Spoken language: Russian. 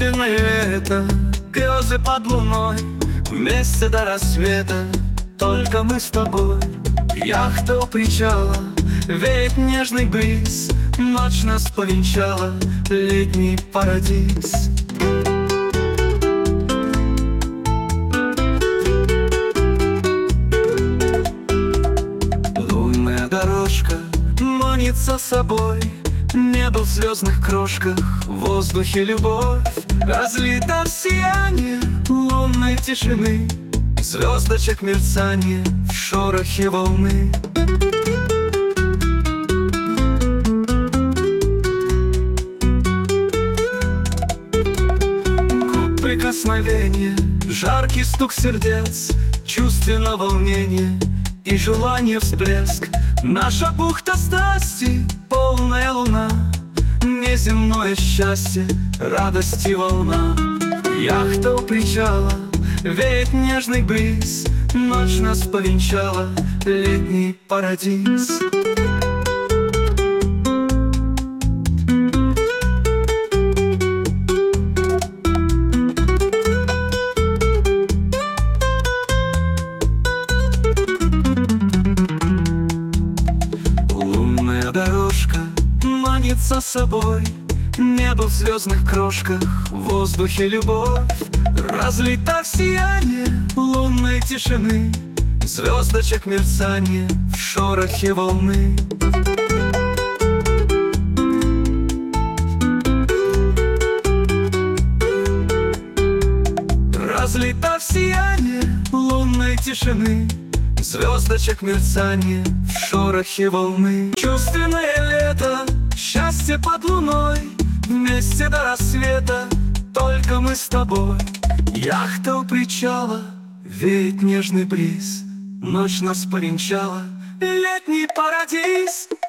Чувственное лето, грезы под луной, вместе до рассвета, только мы с тобой. Яхта у причала, веет нежный бриз, ночь нас повенчала, летний парадиз. Лунная дорожка манит за собой, небо в звездных крошках, в воздухе любовь разлита в сиянии лунной тишины, звездочек мерцание в шорохе волны. Губ прикосновения, жаркий стук сердец, чувственно волнение и желание всплеск. Наша бухта страсти, полная луна, неземное счастье, радость и волна. Яхта у причала, веет нежный бриз, ночь нас повенчала, летний парадиз. Лунная дорожка манит за собой, небо в звездных крошках, в воздухе любовь разлита в сияние лунной тишины, звездочек мерцание в шорохе волны. Разлита в сияние лунной тишины, звездочек мерцание в шорохе волны. Чувственное лето, счастье под луной, вместе до рассвета, только мы с тобой. Яхта у причала, веет нежный бриз, ночь нас повенчала, летний парадиз.